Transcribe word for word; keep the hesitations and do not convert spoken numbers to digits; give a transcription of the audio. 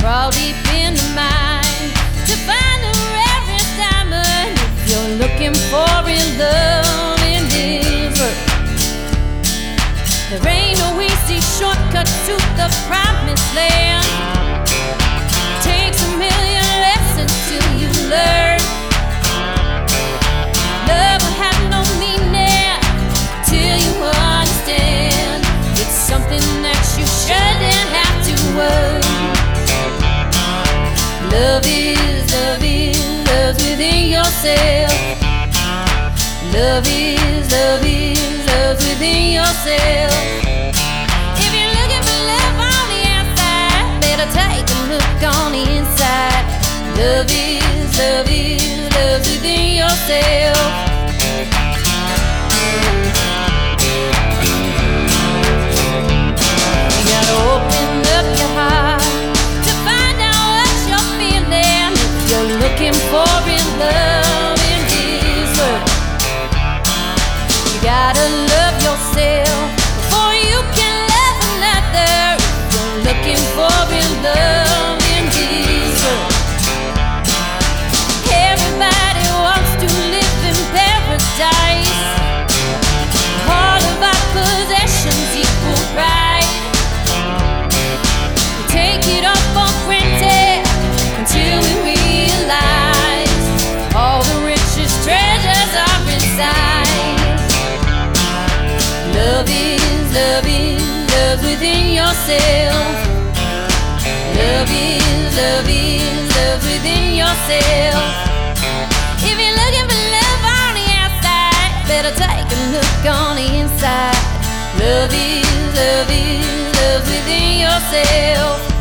crawl deep into mine to find the rarest diamond. If you're looking for real love in this world, there ain't no easy shortcut to the promised land. Takes a million lessons till you learn. Love will have no meaning till you understand. It's something that you shouldn't have to earn. Love is, love is, love within yourself. Love is, love is, love within yourself. If you're looking for love on the outside, better take a look on the inside. Love is, love is, love within yourself. You gotta open up your heart to find out what you're feeling. If you're looking for real love in this world, you gotta love yourself before you can love another. If you're looking for real love in this world, everybody wants to live in paradise. All of our possessions equal right. We take it all for granted until we realize all the richest treasures are inside. Love is, love is, love within yourself. Love is, love is, love within yourself. If you're looking for love on the outside, better take a look on the inside. Love is, love is, love within yourself.